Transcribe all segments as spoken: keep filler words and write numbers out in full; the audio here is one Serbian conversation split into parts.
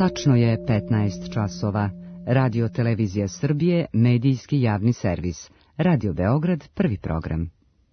Tačno je petnaest časova. Radio Televizija Srbije, medijski javni servis. Radio Beograd, prvi program.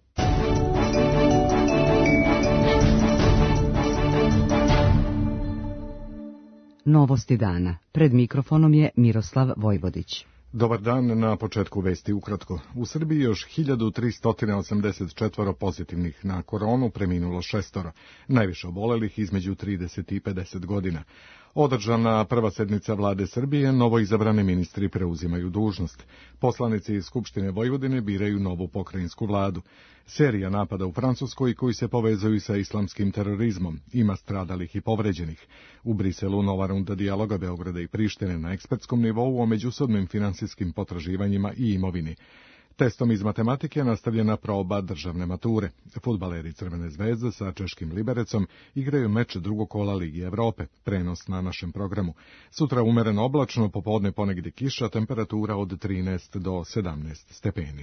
Novosti dana. Pred mikrofonom je Miroslav Vojvodić. Dobar dan, na početku vesti ukratko. U Srbiji još hiljadu tristo osamdeset četiri pozitivnih na koronu, preminulo šestoro. Najviše obolelih između trideset i pedeset godina. Održana prva sednica vlade Srbije, novoizabrani ministri preuzimaju dužnost. Poslanici iz Skupštine Vojvodine biraju novu pokrajinsku vladu. Serija napada u Francuskoj koji se povezuju sa islamskim terorizmom. Ima stradalih i povređenih. U Briselu nova runda dijaloga Beograda i Prištine na ekspertskom nivou o međusobnim finansijskim potraživanjima i imovini. Testom iz matematike nastavljena proba državne mature. Fudbaleri Crvene zvezde sa češkim Liberecom igraju meč drugog kola Ligi Evrope. Prenos na našem programu. Sutra umereno oblačno, popodne ponegdje kiša, temperatura od trinaest do sedamnaest stepeni.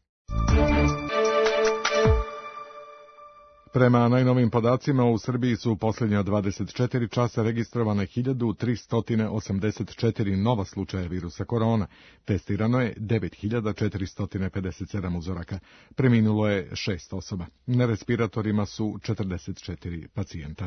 Prema najnovim podacima, u Srbiji su u posljednja dvadeset četiri časa registrovane hiljadu tristo osamdeset četiri nova slučaja virusa korona. Testirano je devet hiljada četiristo pedeset sedam uzoraka. Preminulo je šest osoba. Na respiratorima su četrdeset četiri pacijenta.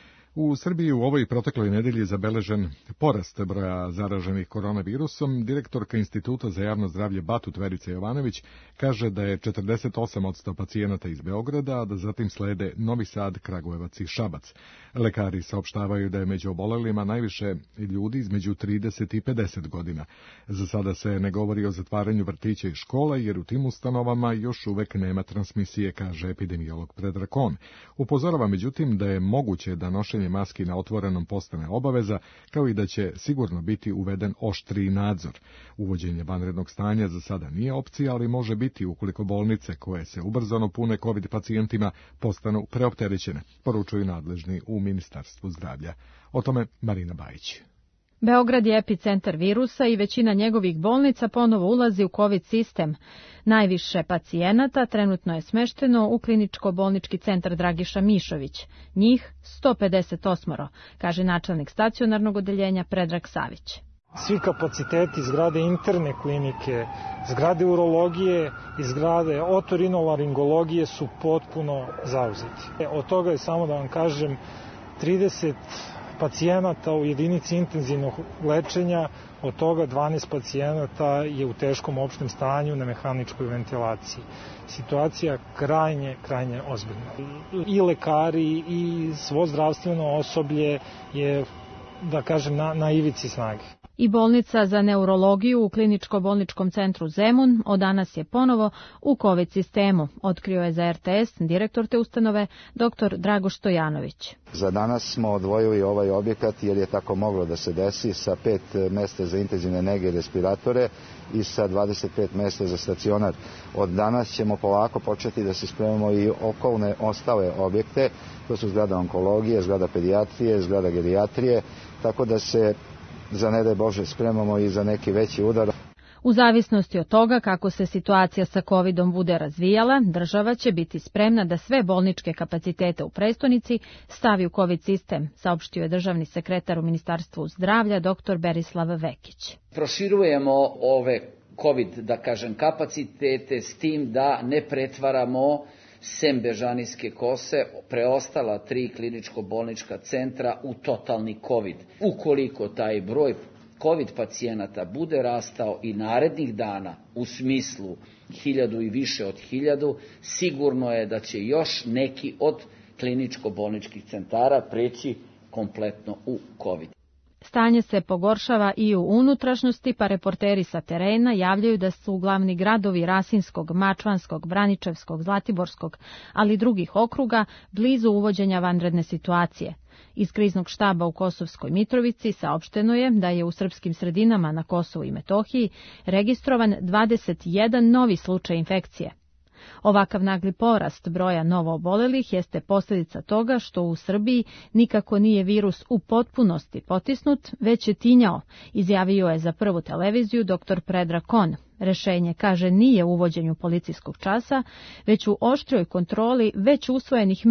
U Srbiji u ovoj protekloj nedelji zabeležen porast broja zaraženih koronavirusom. Direktorka Instituta za javno zdravlje Batut Verica Jovanović kaže da je četrdeset osam posto pacijenata iz Beograda, a da zatim slede Novi Sad, Kragujevac i Šabac. Lekari saopštavaju da je među obolelima najviše ljudi između trideset i pedeset godina. Za sada se ne govori o zatvaranju vrtića i škola, jer u tim ustanovama još uvek nema transmisije, kaže epidemiolog Predrag Kon. Upozorava međutim da je moguće da nošenje maski na otvorenom postane obaveza, kao i da će sigurno biti uveden oštriji nadzor. Uvođenje vanrednog stanja za sada nije opcija, ali može biti ukoliko bolnice koje se ubrzano pune kovid pacijentima postanu preopterećene, poručuju nadležni u Ministarstvu zdravlja. O tome Marina Bajić. Beograd je epicentar virusa i većina njegovih bolnica ponovo ulazi u COVID sistem. Najviše pacijenata trenutno je smešteno u kliničko-bolnički centar Dragiša Mišović. Njih sto pedeset osam, kaže načelnik stacionarnog odeljenja Predrag Savić. Svi kapaciteti zgrade interne klinike, zgrade urologije i zgrade otorinolaringologije su potpuno zauzeti. Od toga je, samo da vam kažem, trideset pacijenata u jedinici intenzivnog lečenja, od toga dvanaest pacijenata je u teškom opštem stanju na mehaničkoj ventilaciji. Situacija krajnje, krajnje ozbiljna. I lekari i svo zdravstveno osoblje je, da kažem, na, na ivici snage. I bolnica za neurologiju u kliničko-bolničkom centru Zemun od danas je ponovo u COVID sistemu, otkrio je za R T S direktor te ustanove dr Dragoš Stojanović. Za danas smo odvojili ovaj objekat jer je tako moglo da se desi, sa pet mesta za intenzivne nege i respiratore i sa dvadeset pet mesta za stacionar. Od danas ćemo polako početi da se spremamo i okolne ostale objekte, to su zgrada onkologije, zgrada pedijatrije, zgrada gerijatrije, tako da se za ne daj Bože spremamo i za neki veći udar. U zavisnosti od toga kako se situacija sa covidom bude razvijala, država će biti spremna da sve bolničke kapacitete u prestonici stavi u COVID sistem, saopštio je državni sekretar u Ministarstvu zdravlja dr Berislav Vekić. Proširujemo ove COVID, da kažem, kapacitete s tim da ne pretvaramo sem Bežanijske Kose, preostala tri kliničko-bolnička centra u totalni COVID. Ukoliko taj broj COVID pacijenata bude rastao i narednih dana u smislu hiljadu i više od hiljadu, sigurno je da će još neki od kliničko-bolničkih centara preći kompletno u COVID. Stanje se pogoršava i u unutrašnjosti, pa reporteri sa terena javljaju da su glavni gradovi Rasinskog, Mačvanskog, Braničevskog, Zlatiborskog, ali i drugih okruga blizu uvođenja vanredne situacije. Iz kriznog štaba u Kosovskoj Mitrovici saopšteno je da je u srpskim sredinama na Kosovu i Metohiji registrovan dvadeset jedan novi slučaj infekcije. Ovakav nagli porast broja novoobolelih jeste posljedica toga što u Srbiji nikako nije virus u potpunosti potisnut, već je tinjao, izjavio je za Prvu televiziju dr Predrag Kon. Rešenje, kaže, nije u uvođenju policijskog časa, već u oštrijoj kontroli već usvojenih mera,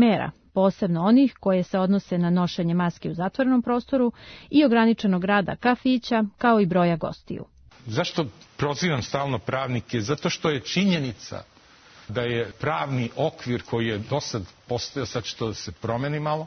posebno onih koje se odnose na nošenje maski u zatvorenom prostoru i ograničenog rada kafića, kao i broja gostiju. Zašto prozivam stalno pravnike? Zato što je činjenica da je pravni okvir koji je do sad postojao, sad što da se promeni malo,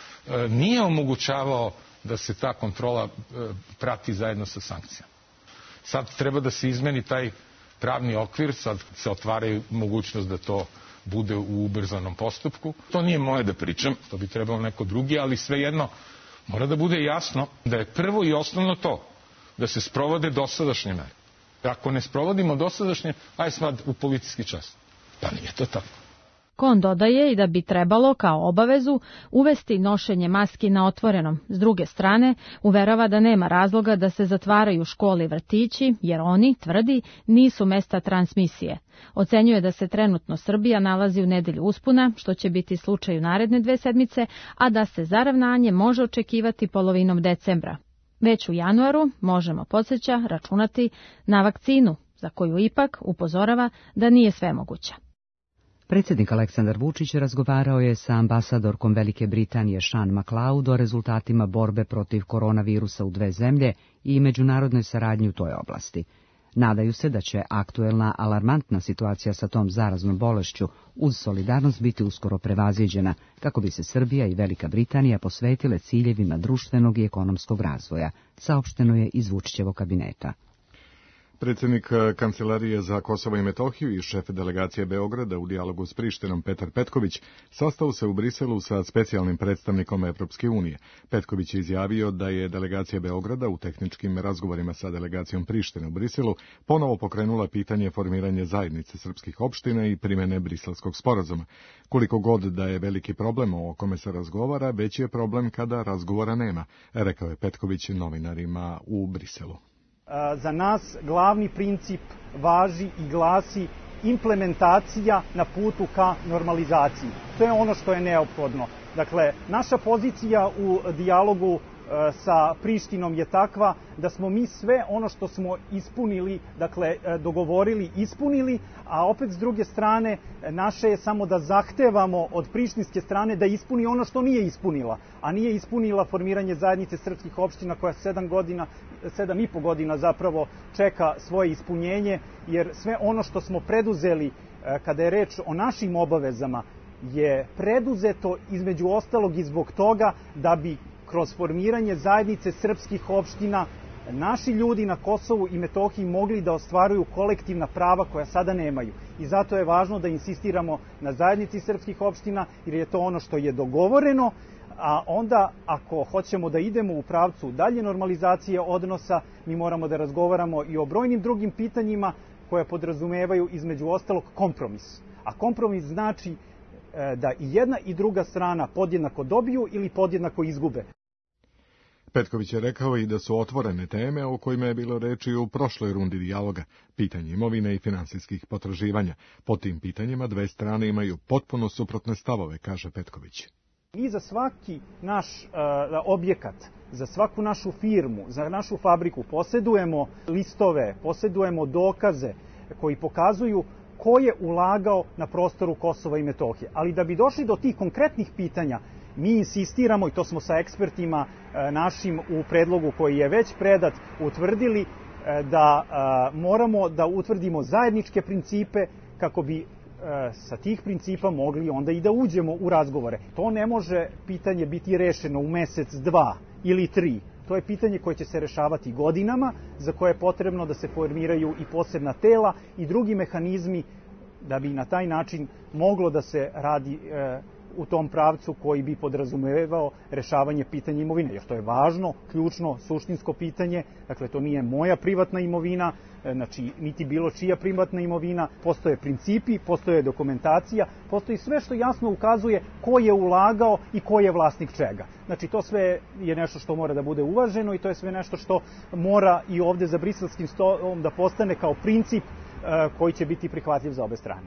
nije omogućavao da se ta kontrola prati zajedno sa sankcijama. Sad treba da se izmeni taj pravni okvir, sad se otvaraju mogućnost da to bude u ubrzanom postupku. To nije moje da pričam, to bi trebalo neko drugi, ali svejedno mora da bude jasno da je prvo i osnovno to da se sprovode dosadašnje mere. Ako ne sprovodimo dosadašnje, aj sad u policijski čas. Pa nije to tako. Kon dodaje i da bi trebalo kao obavezu uvesti nošenje maski na otvorenom. S druge strane, uverava da nema razloga da se zatvaraju škole i vrtići, jer oni, tvrdi, nisu mesta transmisije. Ocenjuje da se trenutno Srbija nalazi u nedelju uspuna, što će biti slučaj u naredne dve sedmice, a da se zaravnanje može očekivati polovinom decembra. Već u januaru možemo, podsjeća, računati na vakcinu, za koju ipak upozorava da nije svemoguća. Predsjednik Aleksandar Vučić razgovarao je sa ambasadorkom Velike Britanije Sean MacLeod o rezultatima borbe protiv koronavirusa u dve zemlje i međunarodnoj saradnji u toj oblasti. Nadaju se da će aktuelna alarmantna situacija sa tom zaraznom bolešću uz solidarnost biti uskoro prevaziđena, kako bi se Srbija i Velika Britanija posvetile ciljevima društvenog i ekonomskog razvoja, saopšteno je iz Vučićevog kabineta. Predsjednik Kancelarije za Kosovo i Metohiju i šef delegacije Beograda u dijalogu s Prištinom Petar Petković sastao se u Briselu sa specijalnim predstavnikom Evropske unije. Petković je izjavio da je delegacija Beograda u tehničkim razgovorima sa delegacijom Prištine u Briselu ponovo pokrenula pitanje formiranja zajednice srpskih opština i primjene Briselskog sporazuma. Koliko god da je veliki problem o kome se razgovara, veći je problem kada razgovora nema, rekao je Petković novinarima u Briselu. Za nas glavni princip važi i glasi implementacija na putu ka normalizaciji. To je ono što je neophodno. Dakle, naša pozicija u dijalogu sa Prištinom je takva da smo mi sve ono što smo ispunili, dakle dogovorili, ispunili, a opet s druge strane naše je samo da zahtevamo od prištinske strane da ispuni ono što nije ispunila, a nije ispunila formiranje zajednice srpskih opština koja sedam godina, sedam i po godina zapravo čeka svoje ispunjenje, jer sve ono što smo preduzeli kada je reč o našim obavezama je preduzeto između ostalog i zbog toga da bi kroz formiranje zajednice srpskih opština naši ljudi na Kosovu i Metohiji mogli da ostvaruju kolektivna prava koja sada nemaju. I zato je važno da insistiramo na zajednici srpskih opština, jer je to ono što je dogovoreno, a onda ako hoćemo da idemo u pravcu dalje normalizacije odnosa, mi moramo da razgovaramo i o brojnim drugim pitanjima koje podrazumevaju između ostalog kompromis. A kompromis znači da i jedna i druga strana podjednako dobiju ili podjednako izgube. Petković je rekao i da su otvorene teme o kojima je bilo reči u prošloj rundi dijaloga, pitanje imovine i finansijskih potraživanja. Po tim pitanjima dve strane imaju potpuno suprotne stavove, kaže Petković. Mi za svaki naš uh, objekat, za svaku našu firmu, za našu fabriku posedujemo listove, posedujemo dokaze koji pokazuju ko je ulagao na prostoru Kosova i Metohije. Ali da bi došli do tih konkretnih pitanja, mi insistiramo, i to smo sa ekspertima e, našim u predlogu koji je već predat, utvrdili e, da e, moramo da utvrdimo zajedničke principe kako bi e, sa tih principa mogli onda i da uđemo u razgovore. To ne može pitanje biti rešeno u mesec, dva ili tri. To je pitanje koje će se rešavati godinama, za koje je potrebno da se formiraju i posebna tela i drugi mehanizmi da bi na taj način moglo da se radi e, u tom pravcu koji bi podrazumevao rešavanje pitanja imovine. Jer to je važno, ključno, suštinsko pitanje. Dakle, to nije moja privatna imovina, znači niti bilo čija privatna imovina. Postoje principi, postoje dokumentacija, postoji sve što jasno ukazuje ko je ulagao i ko je vlasnik čega. Znači, to sve je nešto što mora da bude uvaženo i to je sve nešto što mora i ovde za briselskim stolom da postane kao princip koji će biti prihvatljiv za obe strane.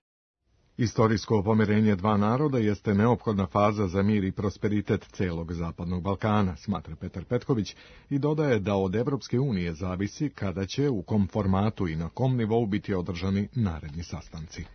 Istorijsko pomirenje dva naroda jeste neophodna faza za mir i prosperitet celog Zapadnog Balkana, smatra Petar Petković i dodaje da od Evropske unije zavisi kada će, u kom formatu i na kom nivou biti održani naredni sastanci.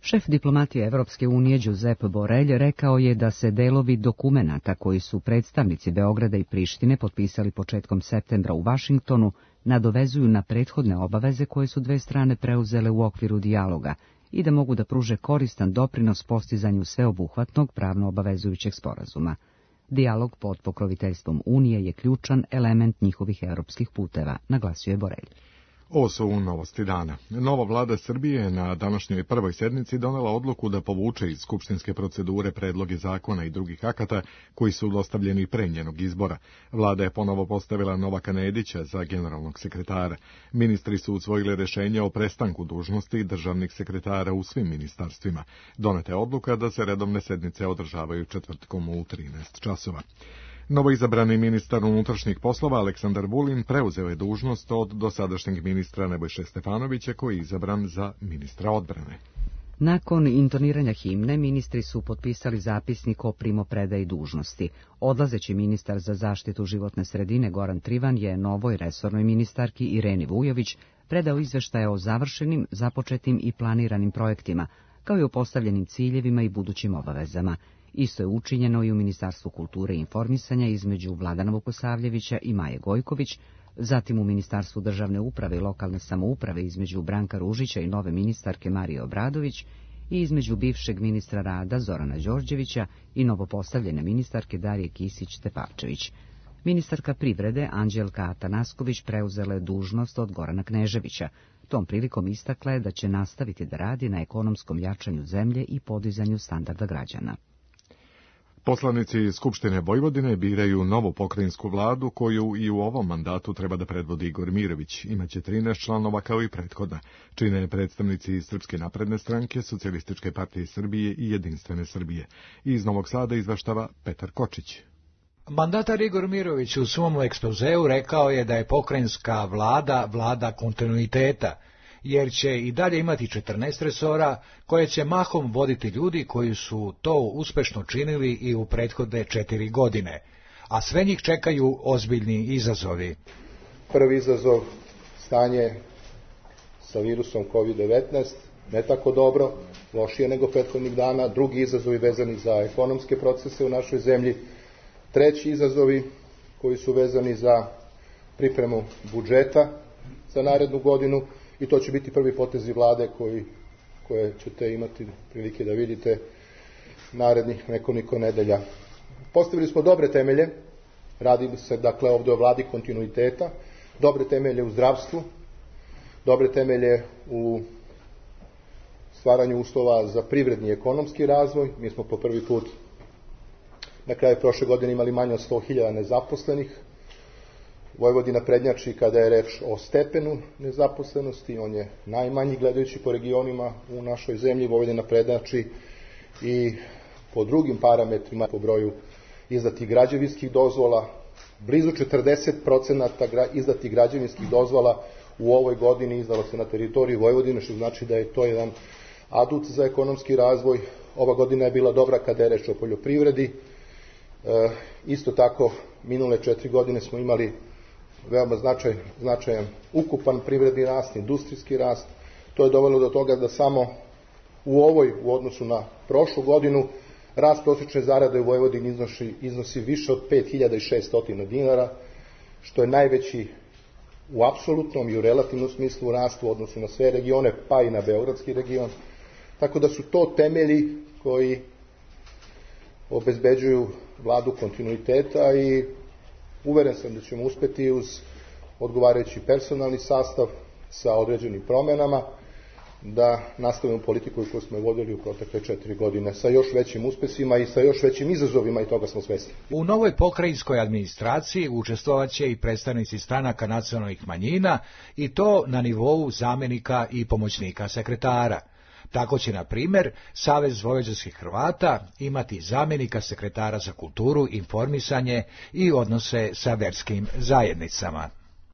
Šef diplomatije Evropske unije Giuseppe Borrell rekao je da se delovi dokumenata koji su predstavnici Beograda i Prištine potpisali početkom septembra u Vašingtonu nadovezuju na prethodne obaveze koje su dve strane preuzele u okviru dijaloga i da mogu da pruže koristan doprinos postizanju sveobuhvatnog pravno obavezujućeg sporazuma. Dijalog pod pokroviteljstvom Unije je ključan element njihovih europskih puteva, naglasio je Borrell. Ovo su novosti dana. Nova vlada Srbije na današnjoj prvoj sednici donela odluku da povuče iz skupštinske procedure predloge zakona i drugih akata koji su dostavljeni pre njenog izbora. Vlada je ponovo postavila Novaka Nedića za generalnog sekretara. Ministri su usvojili rešenje o prestanku dužnosti državnih sekretara u svim ministarstvima. Doneta je odluka da se redovne sednice održavaju četvrtkom u trinaest časova. Novoizabrani ministar unutrašnjih poslova Aleksandar Vulin preuzeo je dužnost od dosadašnjeg ministra Nebojše Stefanovića koji je izabran za ministra odbrane. Nakon intoniranja himne, ministri su potpisali zapisnik o primopredaji dužnosti. Odlazeći ministar za zaštitu životne sredine Goran Trivan je novoj resornoj ministarki Ireni Vujović predao izveštaje o završenim, započetim i planiranim projektima, kao i o postavljenim ciljevima i budućim obavezama. Isto je učinjeno i u Ministarstvu kulture i informisanja između Vladana Vukosavljevića i Maje Gojković, zatim u Ministarstvu državne uprave i lokalne samouprave između Branka Ružića i nove ministarke Marije Obradović i između bivšeg ministra rada Zorana Đorđevića i novopostavljene ministarke Darije Kisić-Tepavčević. Ministarka privrede Anđelka Atanasković preuzela je dužnost od Gorana Kneževića. Tom prilikom istakla je da će nastaviti da radi na ekonomskom jačanju zemlje i podizanju standarda građana. Poslanici Skupštine Vojvodine biraju novu pokrajinsku vladu koju i u ovom mandatu treba da predvodi Igor Mirović. Imaće trinaest članova kao i prethodna. Čine predstavnici Srpske napredne stranke, Socijalističke partije Srbije i Jedinstvene Srbije. Iz Novog Sada izveštava Petar Kočić. Mandatar Igor Mirović u svom ekspozeu rekao je da je pokrajinska vlada vlada kontinuiteta, jer će i dalje imati četrnaest resora koje će mahom voditi ljudi koji su to uspešno činili i u prethodne četiri godine, a sve njih čekaju ozbiljni izazovi. Prvi izazov, stanje sa virusom kovid devetnaest, ne tako dobro, lošije nego prethodnih dana. Drugi izazovi vezani za ekonomske procese u našoj zemlji. Treći izazovi koji su vezani za pripremu budžeta za narednu godinu. I to će biti prvi potezi vlade koji, koje ćete imati prilike da vidite narednih nekoliko nedelja. Postavili smo dobre temelje, radi se dakle ovdje o vladi kontinuiteta, dobre temelje u zdravstvu, dobre temelje u stvaranju uslova za privredni i ekonomski razvoj. Mi smo po prvi put na kraju prošle godine imali manje od sto hiljada nezaposlenih. Vojvodina prednjači kada je reč o stepenu nezaposlenosti, on je najmanji gledajući po regionima u našoj zemlji. Vojvodina prednjači i po drugim parametrima, po broju izdatih građevinskih dozvola. Blizu četrdeset procenata izdatih građevinskih dozvola u ovoj godini izdalo se na teritoriji Vojvodine, što znači da je to jedan adut za ekonomski razvoj. Ova godina je bila dobra kada je reč o poljoprivredi. E, isto tako, minule četiri godine smo imali veoma značaj, značajan ukupan privredni rast, industrijski rast. To je dovelo do toga da samo u ovoj, u odnosu na prošlu godinu, rast prosječne zarade u Vojvodini iznosi, iznosi više od pet hiljada šesto dinara, što je najveći u apsolutnom i u relativnom smislu rastu u odnosu na sve regione, pa i na beogradski region. Tako da su to temelji koji obezbeđuju vladu kontinuiteta i uveren sam da ćemo uspeti uz odgovarajući personalni sastav sa određenim promenama da nastavimo politiku koju smo vodili u protekle četiri godine sa još većim uspesima i sa još većim izazovima, i toga smo svesni. U novoj pokrajinskoj administraciji učestvovaće i predstavnici stranaka nacionalnih manjina, i to na nivou zamenika i pomoćnika sekretara. Tako će, na primjer, Savez vojvođanskih Hrvata imati zamjenika sekretara za kulturu, informisanje i odnose sa verskim zajednicama.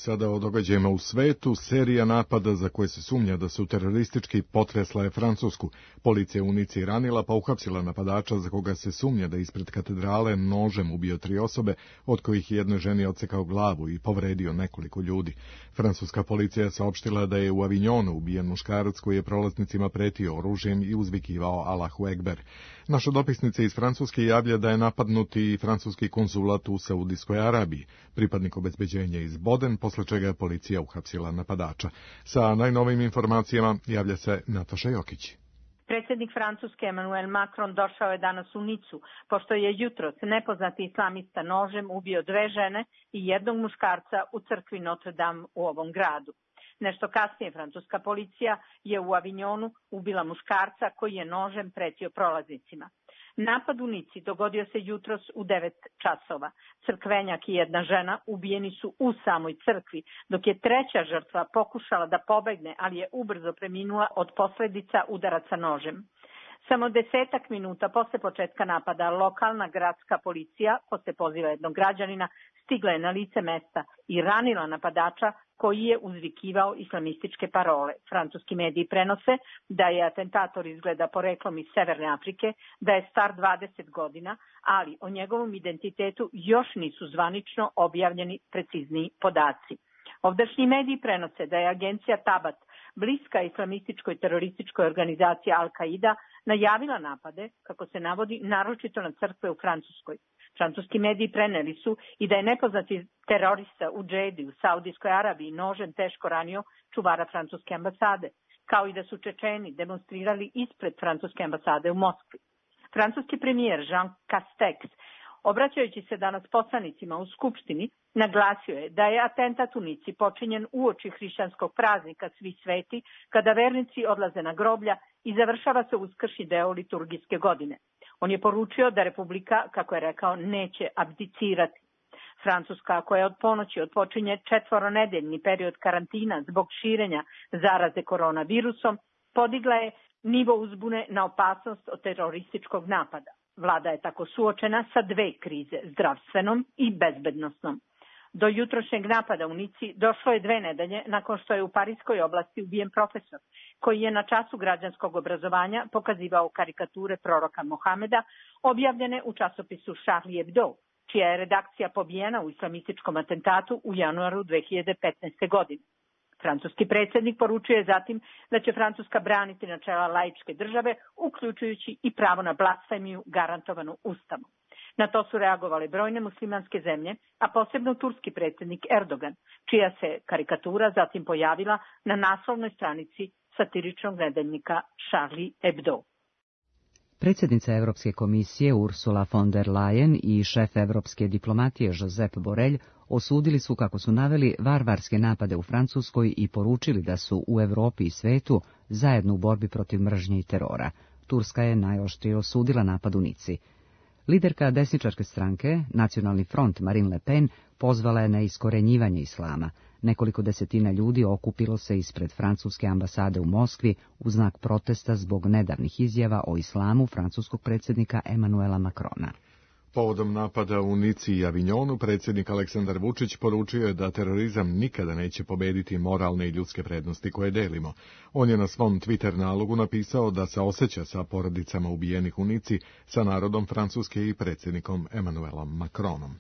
Sada o događajima u svetu. Serija napada za koje se sumnja da su teroristički potresla je Francusku. Policija u Nici ranila pa uhapsila napadača za koga se sumnja da ispred katedrale nožem ubio tri osobe, od kojih je jednoj ženi odsekao glavu i povredio nekoliko ljudi. Francuska policija je saopštila da je u Avignonu ubijen muškarac koji je prolaznicima pretio oružjem i uzvikivao Allahu Ekber. Naša dopisnica iz Francuske javlja da je napadnuti francuski konzulat u Saudijskoj Arabiji, pripadnik obezbeđenja iz Boden, posle čega je policija uhapsila napadača. Sa najnovijim informacijama javlja se Nataša Jokić. Predsjednik Francuske Emmanuel Macron došao je danas u Nicu, pošto je jutros nepoznati islamista nožem ubio dve žene i jednog muškarca u crkvi Notre Dame u ovom gradu. Nešto kasnije francuska policija je u Avignonu ubila muškarca koji je nožem pretio prolaznicima. Napad u Nici dogodio se jutros u devet časova. Crkvenjak i jedna žena ubijeni su u samoj crkvi, dok je treća žrtva pokušala da pobegne, ali je ubrzo preminula od posledica udaraca nožem. Samo desetak minuta posle početka napada lokalna gradska policija, posle poziva jednog građanina, stigla je na lice mesta i ranila napadača koji je uzvikivao islamističke parole. Francuski mediji prenose da je atentator izgleda poreklom iz Severne Afrike, da je star dvadeset godina, ali o njegovom identitetu još nisu zvanično objavljeni precizniji podaci. Ovdašnji mediji prenose da je agencija Tabat, bliska islamističkoj terorističkoj organizaciji Al-Qaida, najavila napade, kako se navodi, naročito na crkve u Francuskoj. Francuski mediji preneli su i da je nepoznati terorista u Džedi u Saudijskoj Arabiji nožem teško ranio čuvara francuske ambasade, kao i da su Čečeni demonstrirali ispred francuske ambasade u Moskvi. Francuski premijer Jean Castex, obraćajući se danas poslanicima u Skupštini, naglasio je da je atentat u Nici počinjen uoči hrišćanskog praznika Svi sveti, kada vernici odlaze na groblja i završava se uskršnji deo liturgijske godine. On je poručio da Republika, kako je rekao, neće abdicirati. Francuska, koja od ponoći odpočinje četvoronedeljni period karantina zbog širenja zaraze koronavirusom, podigla je nivo uzbune na opasnost od terorističkog napada. Vlada je tako suočena sa dve krize, zdravstvenom i bezbednosnom. Do jutrošnjeg napada u Nici došlo je dve nedelje nakon što je u Parijskoj oblasti ubijen profesor, koji je na času građanskog obrazovanja pokazivao karikature proroka Mohameda, objavljene u časopisu Charlie Hebdo, čija je redakcija pobijena u islamističkom atentatu u januaru dve hiljade petnaeste. godine. Francuski predsjednik poručio je zatim da će Francuska braniti načela laičke države, uključujući i pravo na blasfemiju garantovanu Ustavom. Na to su reagovale brojne muslimanske zemlje, a posebno turski predsjednik Erdogan, čija se karikatura zatim pojavila na naslovnoj stranici satiričnog nedeljnika Charlie Hebdo. Predsjednica Europske komisije Ursula von der Leyen i šef evropske diplomatije Josep Borrell osudili su, kako su naveli, varvarske napade u Francuskoj i poručili da su u Europi i svetu zajedno u borbi protiv mržnje i terora. Turska je najoštrije osudila napad u Nici. Liderka desničarske stranke, Nacionalni front Marine Le Pen, pozvala je na iskorenjivanje islama. Nekoliko desetina ljudi okupilo se ispred francuske ambasade u Moskvi u znak protesta zbog nedavnih izjava o islamu francuskog predsjednika Emmanuela Macrona. Povodom napada u Nici i Avignonu, predsjednik Aleksandar Vučić poručio je da terorizam nikada neće pobediti moralne i ljudske prednosti koje delimo. On je na svom Twitter nalogu napisao da se osjeća sa porodicama ubijenih u Nici, sa narodom Francuske i predsjednikom Emmanuelom Macronom.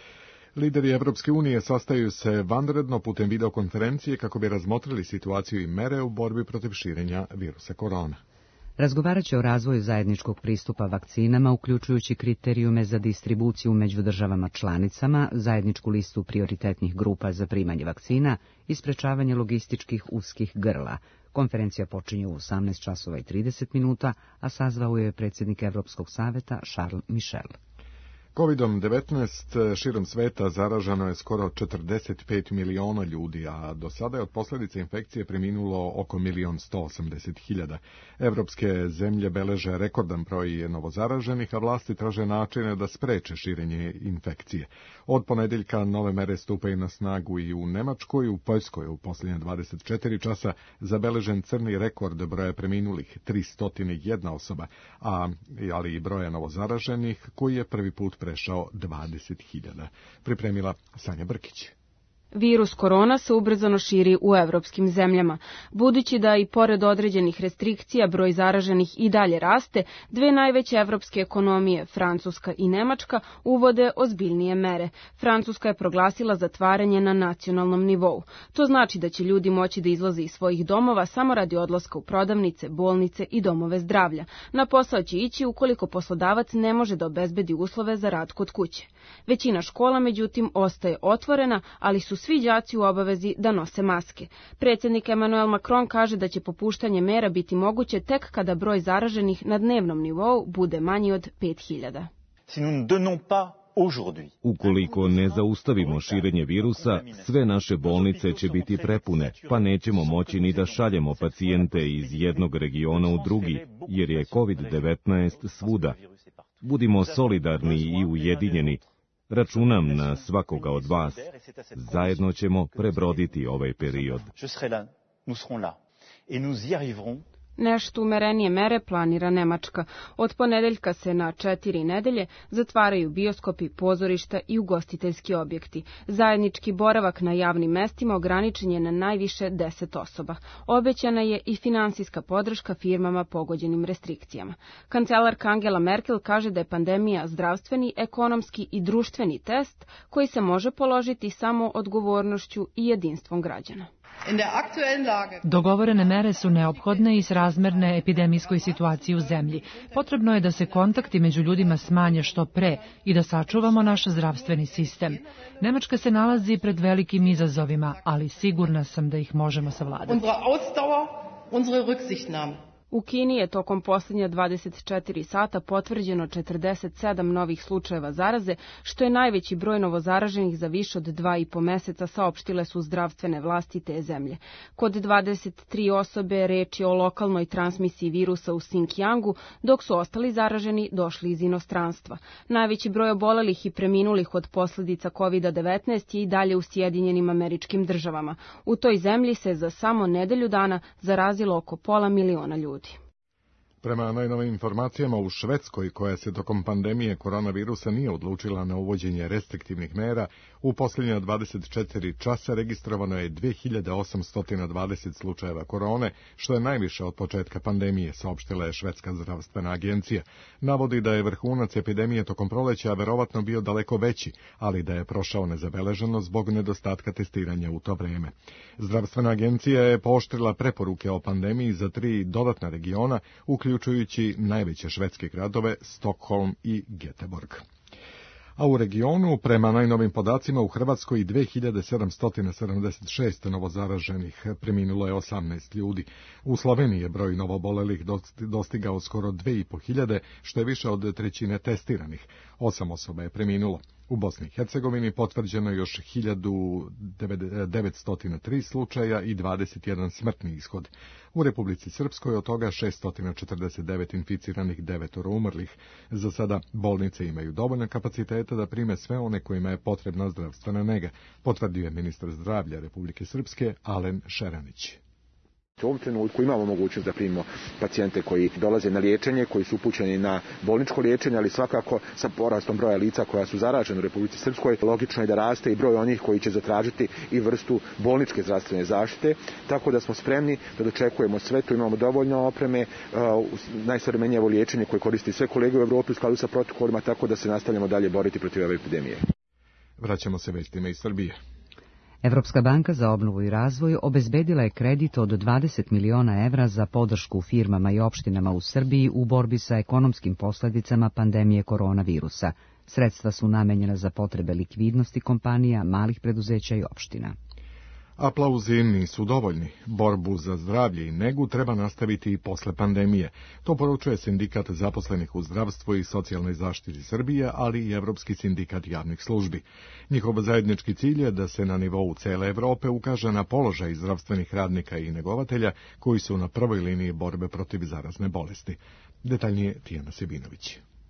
Lideri Evropske unije sastaju se vanredno putem videokonferencije kako bi razmotrili situaciju i mere u borbi protiv širenja virusa korona. Razgovarat će o razvoju zajedničkog pristupa vakcinama, uključujući kriterijume za distribuciju među državama članicama, zajedničku listu prioritetnih grupa za primanje vakcina i sprečavanje logističkih uskih grla. Konferencija počinje u osamnaest časova i trideset minuta, a sazvao je predsjednik Evropskog saveta Charles Michel. kovid devetnaest širom sveta zaraženo je skoro četrdeset pet miliona ljudi, a do sada je od posljedice infekcije preminulo oko milion sto osamdeset hiljada. Evropske zemlje beleže rekordan broj novozaraženih, a vlasti traže načine da spreče širenje infekcije. Od ponedeljka nove mere stupaju na snagu i u Nemačkoj, u Poljskoj u posljednje dvadeset četiri časa zabeležen crni rekord broja preminulih tristo jedna osoba, a ali i broja novozaraženih koji je prvi put prešao dvadeset hiljada. Pripremila Sanja Brkić. Virus korona se ubrzano širi u evropskim zemljama. Budući da i pored određenih restrikcija broj zaraženih i dalje raste, dve najveće evropske ekonomije, Francuska i Nemačka, uvode ozbiljnije mere. Francuska je proglasila zatvaranje na nacionalnom nivou. To znači da će ljudi moći da izlaze iz svojih domova samo radi odlaska u prodavnice, bolnice i domove zdravlja. Na posao će ići ukoliko poslodavac ne može da obezbedi uslove za rad kod kuće. Većina škola, međutim, ostaje otvorena, ali su svi đaci u obavezi da nose maske. Predsjednik Emmanuel Macron kaže da će popuštanje mera biti moguće tek kada broj zaraženih na dnevnom nivou bude manji od pet hiljada. Ukoliko ne zaustavimo širenje virusa, sve naše bolnice će biti prepune, pa nećemo moći ni da šaljemo pacijente iz jednog regiona u drugi, jer je kovid devetnaest svuda. Budimo solidarni i ujedinjeni. Računam na svakoga od vas. Zajedno ćemo prebroditi ovaj period. Nešto umerenije mere planira Nemačka. Od ponedeljka se na četiri nedelje zatvaraju bioskopi, pozorišta i ugostiteljski objekti. Zajednički boravak na javnim mestima ograničen je na najviše deset osoba. Obećana je i finansijska podrška firmama pogođenim restrikcijama. Kancelarka Angela Merkel kaže da je pandemija zdravstveni, ekonomski i društveni test koji se može položiti samo odgovornošću i jedinstvom građana. Dogovorene mere su neophodne i srazmerne epidemijskoj situaciji u zemlji. Potrebno je da se kontakti među ljudima smanje što pre i da sačuvamo naš zdravstveni sistem. Nemačka se nalazi pred velikim izazovima, ali sigurna sam da ih možemo savladati. U Kini je tokom posljednja dvadeset četiri sata potvrđeno četrdeset sedam novih slučajeva zaraze, što je najveći broj novozaraženih za više od dva i po meseca, saopštile su zdravstvene vlasti te zemlje. Kod dvadeset tri osobe reč je o lokalnoj transmisiji virusa u Xinjiangu, dok su ostali zaraženi došli iz inostranstva. Najveći broj obolelih i preminulih od posljedica kovid devetnaest je i dalje u Sjedinjenim Američkim Državama. U toj zemlji se za samo nedelju dana zarazilo oko pola miliona ljudi. Prema najnovim informacijama u Švedskoj, koja se tokom pandemije koronavirusa nije odlučila na uvođenje restriktivnih mera, u posljednja dvadeset četiri časa registrovano je dve hiljade osamsto dvadeset slučajeva korone, što je najviše od početka pandemije, saopštila je Švedska zdravstvena agencija. Navodi da je vrhunac epidemije tokom proleća verovatno bio daleko veći, ali da je prošao nezabeleženo zbog nedostatka testiranja u to vreme. Zdravstvena agencija je pooštrila preporuke o pandemiji za tri dodatna regiona, uključujući najveće švedske gradove Stockholm i Göteborg. A u regionu, prema najnovim podacima, u Hrvatskoj dve hiljade sedamsto sedamdeset šest novozaraženih, preminulo je osamnaest ljudi. U Sloveniji je broj novobolelih dostigao skoro dve i po hiljade, što je više od trećine testiranih. Osam osoba je preminulo. U Bosni i Hercegovini potvrđeno još hiljadu devetsto tri slučaja i dvadeset jedan smrtni ishod. U Republici Srpskoj od toga šesto četrdeset devet inficiranih, devetoro umrlih. Za sada bolnice imaju dovoljne kapacitete da prime sve one kojima je potrebna zdravstvena nega, potvrdio je ministar zdravlja Republike Srpske Alen Šeranić. U ovom trenutku imamo mogućnost da primimo pacijente koji dolaze na liječenje, koji su upućeni na bolničko liječenje, ali svakako sa porastom broja lica koja su zaražena u Republici Srpskoj, logično je da raste i broj onih koji će zatražiti i vrstu bolničke zdravstvene zaštite, tako da smo spremni da dočekujemo sve to, imamo dovoljno opreme, najsavremenije liječenje koje koristi sve kolege u Evropi u skladu sa protokolima, tako da se nastavljamo dalje boriti protiv ove epidemije. Vraćamo se vestima iz Srbije. Evropska banka za obnovu i razvoj obezbedila je kredit od dvadeset miliona evra za podršku firmama i opštinama u Srbiji u borbi sa ekonomskim posledicama pandemije koronavirusa. Sredstva su namenjena za potrebe likvidnosti kompanija, malih preduzeća i opština. Aplauzi nisu dovoljni. Borbu za zdravlje i negu treba nastaviti i posle pandemije. To poručuje Sindikat zaposlenih u zdravstvu i socijalnoj zaštiti Srbije, ali i Evropski sindikat javnih službi. Njihov zajednički cilj je da se na nivou cele Evrope ukaže na položaj zdravstvenih radnika i negovatelja koji su na prvoj liniji borbe protiv zarazne bolesti. Detaljnije Tijana Sebinović.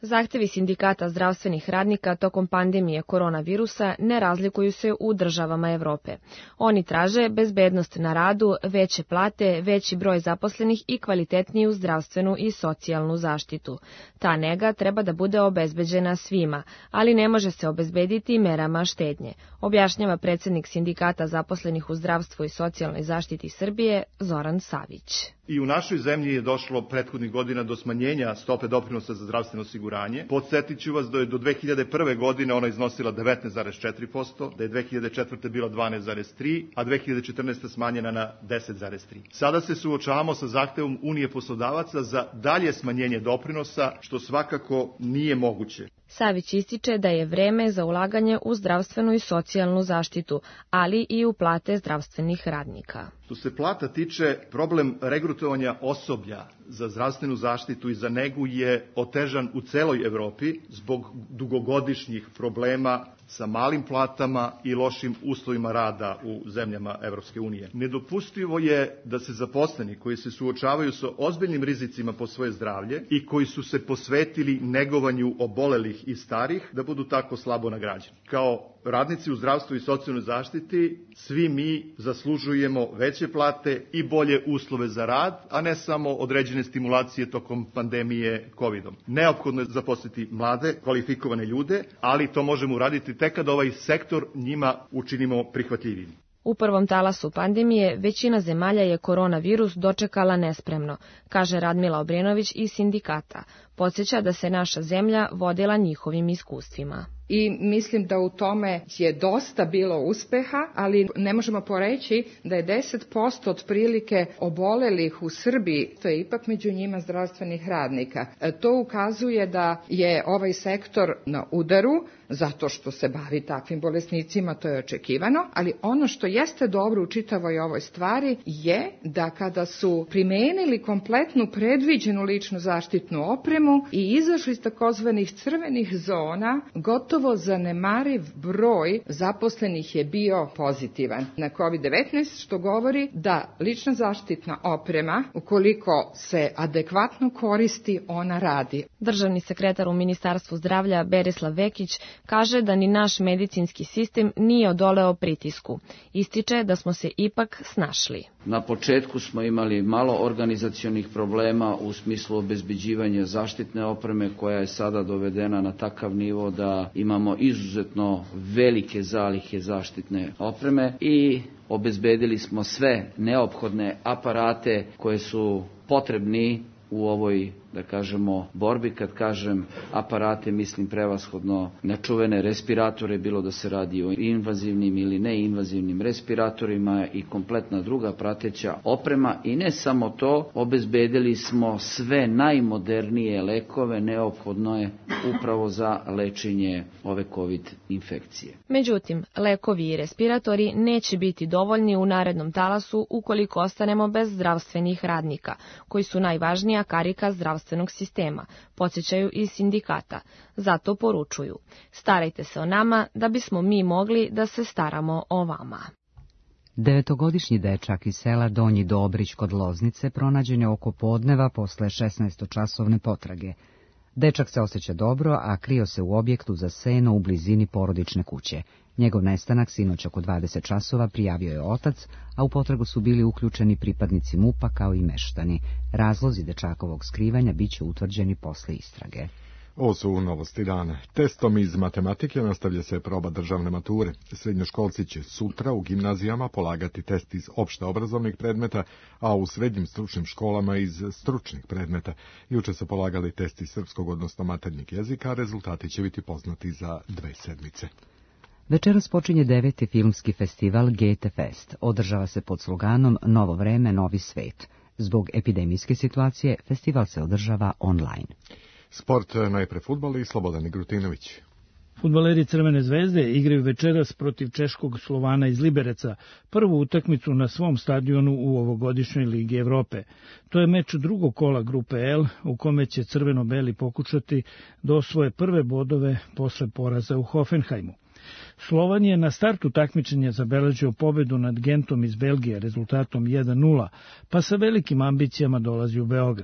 Zahtevi sindikata zdravstvenih radnika tokom pandemije koronavirusa ne razlikuju se u državama Evrope. Oni traže bezbednost na radu, veće plate, veći broj zaposlenih i kvalitetniju zdravstvenu i socijalnu zaštitu. Ta nega treba da bude obezbeđena svima, ali ne može se obezbediti merama štednje, objašnjava predsednik sindikata zaposlenih u zdravstvu i socijalnoj zaštiti Srbije, Zoran Savić. I u našoj zemlji je došlo prethodnih godina do smanjenja stope doprinosa za zdravstveno osiguranje. Podsjetit ću vas da je do dve hiljade prve. godine ona iznosila devetnaest zarez četiri posto, da je dve hiljade četvrte. bila dvanaest zarez tri posto, a dve hiljade četrnaeste. smanjena na deset zarez tri posto. Sada se suočavamo sa zahtevom Unije poslodavaca za dalje smanjenje doprinosa, što svakako nije moguće. Savić ističe da je vreme za ulaganje u zdravstvenu i socijalnu zaštitu, ali i u plate zdravstvenih radnika. Što se plata tiče, problem regrutovanja osoblja za zdravstvenu zaštitu i za negu je otežan u celoj Evropi zbog dugogodišnjih problema sa malim platama i lošim uslovima rada u zemljama Evropske unije. Nedopustivo je da se zaposleni koji se suočavaju sa ozbiljnim rizicima po svoje zdravlje i koji su se posvetili negovanju obolelih i starih, da budu tako slabo nagrađeni. Kao radnici u zdravstvu i socijalnoj zaštiti, svi mi zaslužujemo veće plate i bolje uslove za rad, a ne samo određene stimulacije tokom pandemije kovidom. Neophodno je zaposliti mlade, kvalifikovane ljude, ali to možemo uraditi tek kad ovaj sektor njima učinimo prihvatljivim. U prvom talasu pandemije većina zemalja je koronavirus dočekala nespremno, kaže Radmila Obrenović iz sindikata. Podsjeća da se naša zemlja vodila njihovim iskustvima. I mislim da u tome je dosta bilo uspeha, ali ne možemo poreći da je deset posto otprilike obolelih u Srbiji, to je ipak među njima zdravstvenih radnika. To ukazuje da je ovaj sektor na udaru, zato što se bavi takvim bolesnicima, to je očekivano, ali ono što jeste dobro u čitavoj ovoj stvari je da kada su primenili kompletnu predviđenu ličnu zaštitnu opremu i izašli iz takozvanih crvenih zona, gotovo zanemariv broj zaposlenih je bio pozitivan na kovid devetnaest, što govori da lična zaštitna oprema, ukoliko se adekvatno koristi, ona radi. Državni sekretar u Ministarstvu zdravlja Berislav Vekić kaže da ni naš medicinski sistem nije odoleo pritisku. Ističe da smo se ipak snašli. Na početku smo imali malo organizacionih problema u smislu obezbeđivanja zaštitne opreme koja je sada dovedena na takav nivo da imamo izuzetno velike zalihe zaštitne opreme i obezbedili smo sve neophodne aparate koje su potrebni u ovoj, da kažemo, borbi. Kad kažem aparate, mislim prevashodno na čuvene respiratore, bilo da se radi o invazivnim ili neinvazivnim respiratorima i kompletna druga prateća oprema. I ne samo to, obezbedili smo sve najmodernije lekove, neophodno je upravo za lečenje ove COVID infekcije. Međutim, lekovi i respiratori neće biti dovoljni u narednom talasu ukoliko ostanemo bez zdravstvenih radnika, koji su najvažnija karika zdravstvenog sistema, podsjećaju iz sindikata. Zato poručuju: starajte se o nama da bismo mi mogli da se staramo o vama. Devetogodišnji dečak iz sela Donji Dobrić kod Loznice pronađen je oko podneva posle šesnaestočasovne potrage. Dečak se osjeća dobro, a krio se u objektu za seno u blizini porodične kuće. Njegov nestanak sinoć oko dvadeset časova prijavio je otac, a u potragu su bili uključeni pripadnici MUP-a kao i meštani. Razlozi dečakovog skrivanja bit će utvrđeni posle istrage. Ovo su novosti dana. Testom iz matematike nastavlja se proba državne mature. Srednjoškolci će sutra u gimnazijama polagati test iz opšte obrazovnih predmeta, a u srednjim stručnim školama iz stručnih predmeta. Juče su polagali test iz srpskog, odnosno maternjeg jezika, a rezultati će biti poznati za dve sedmice. Večeras počinje deveti filmski festival Gete Fest. Održava se pod sloganom Novo vreme, novi svet. Zbog epidemijske situacije festival se održava online. Sport, najpre fudbal i Slobodan Igrutinović. Fudbaleri Crvene zvezde igraju večeras protiv češkog Slovana iz Libereca, prvu utakmicu na svom stadionu u ovogodišnjoj Ligi Evrope. To je meč drugog kola grupe L, u kome će crveno-beli pokušati da osvoje prve bodove posle poraza u Hoffenheimu. Slovan je na startu takmičenja zabeležio pobedu nad Gentom iz Belgije rezultatom jedan nula, pa sa velikim ambicijama dolazi u Beograd.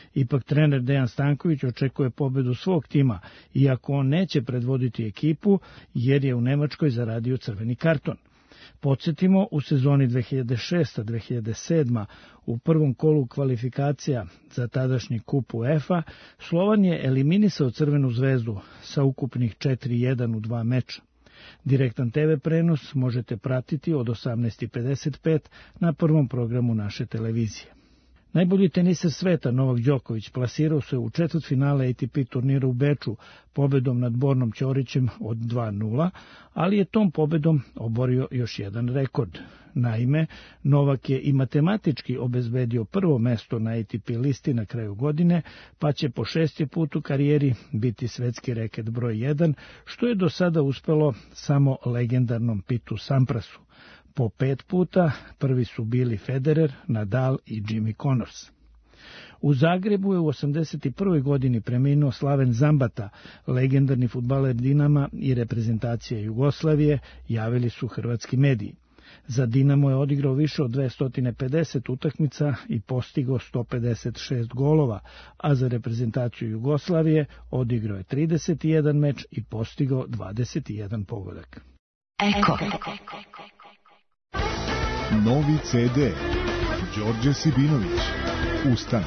Ipak trener Dejan Stanković očekuje pobedu svog tima, iako on neće predvoditi ekipu jer je u Nemačkoj zaradio crveni karton. Podsjetimo, u sezoni dve hiljade šeste dve hiljade sedme u prvom kolu kvalifikacija za tadašnji kup UEFA Slovan je eliminisao Crvenu zvezdu sa ukupnih četiri jedan u dva meča. Direktan te ve prenos možete pratiti od osamnaest pedeset pet na prvom programu naše televizije. Najbolji teniser sveta Novak Đoković plasirao se u četvrtfinale A T P turnira u Beču pobedom nad Bornom Ćorićem od dva nula, ali je tom pobedom oborio još jedan rekord. Naime, Novak je i matematički obezbedio prvo mesto na A T P listi na kraju godine, pa će po šesti put u karijeri biti svetski reket broj jedan, što je do sada uspelo samo legendarnom Pitu Samprasu. Po pet puta prvi su bili Federer, Nadal i Jimmy Connors. U Zagrebu je u osamdeset prvoj godini preminuo Slaven Zambata, legendarni fudbaler Dinama i reprezentacija Jugoslavije, javili su hrvatski mediji. Za Dinamo je odigrao više od dvesta pedeset utakmica i postigao sto pedeset šest golova, a za reprezentaciju Jugoslavije odigrao je trideset jedan meč i postigao dvadeset jedan pogodak. Eko. Novi ce de. Đorđe Sibinović. Ustani.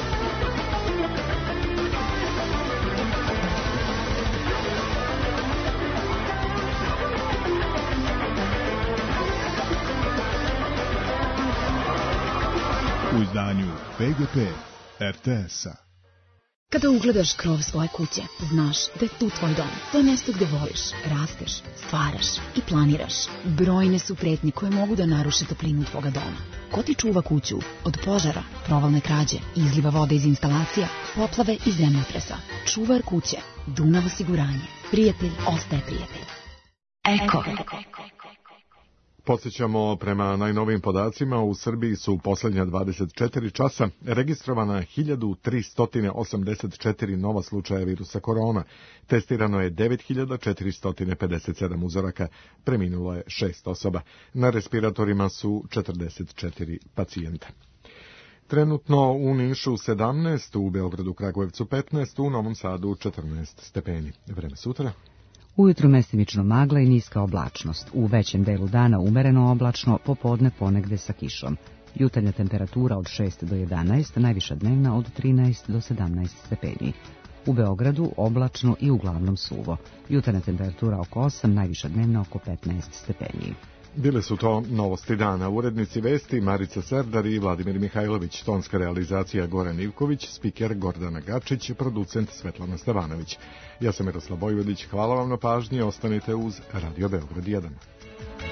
U izdanju P G P R T S-a. Kada ugledaš krov svoje kuće, znaš da je tu tvoj dom. To je mjesto gde voliš, rasteš, stvaraš i planiraš. Brojne su pretnje koje mogu da naruše toplinu tvoga doma. Ko ti čuva kuću od požara, provalne krađe, izliva vode iz instalacija, poplave i zemljotresa? Čuvar kuće, Dunav osiguranje. Prijatelj ostaje prijatelj. Eko. Podsjećamo, prema najnovijim podacima, u Srbiji su u posljednja dvadeset četiri časa registrovana hiljadu tristo osamdeset četiri nova slučaja virusa korona. Testirano je devet hiljada četiristo pedeset sedam uzoraka, preminulo je šest osoba. Na respiratorima su četrdeset četiri pacijenta. Trenutno u Nišu sedamnaest, u Beogradu, Kragujevcu petnaest, u Novom Sadu četrnaest stepeni. Vreme sutra. Ujutro mestimično magla i niska oblačnost. U većem delu dana umereno oblačno, popodne ponegde sa kišom. Jutarnja temperatura od šest do jedanaest, najviša dnevna od trinaest do sedamnaest stepeni. U Beogradu oblačno i uglavnom suvo. Jutarnja temperatura oko osam, najviša dnevna oko petnaest stepeni. Bile su to novosti dana. Urednici vesti Marica Serdar i Vladimir Mihajlović, tonska realizacija Goran Ivković, spiker Gordana Gačić, producent Svetlana Stevanović. Ja sam Miroslav Bojvodić, hvala vam na pažnji, ostanite uz Radio Beograd jedan.